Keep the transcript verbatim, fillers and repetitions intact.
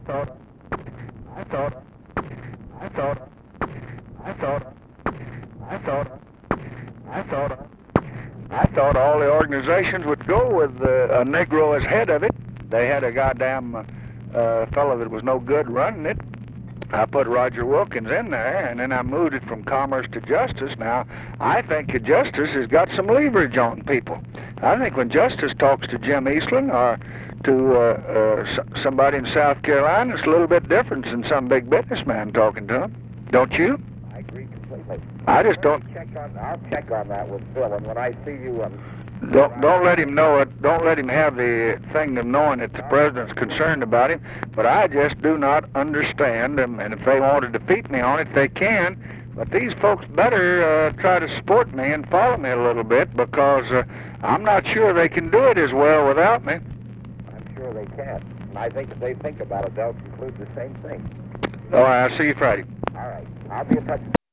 thought, I thought, I thought, I thought, I thought, I thought, I thought all the organizations would go with uh, a Negro as head of it. They had a goddamn uh, fellow that was no good running it. I put Roger Wilkins in there, and then I moved it from Commerce to Justice. Now, I think that Justice has got some leverage on people. I think when Justice talks to Jim Eastland or to uh, uh, somebody in South Carolina, it's a little bit different than some big businessman talking to him. Don't you? I agree completely. I just don't... Check on, I'll check on that with Phil, and when I see you... Um, Don't don't let him know it. Don't let him have the thing of knowing that the president's concerned about him. But I just do not understand them. And if they want to defeat me on it, they can. But these folks better uh, try to support me and follow me a little bit, because uh, I'm not sure they can do it as well without me. I'm sure they can. And I think if they think about it, they'll conclude the same thing. All right. I'll see you Friday. All right. I'll be in touch.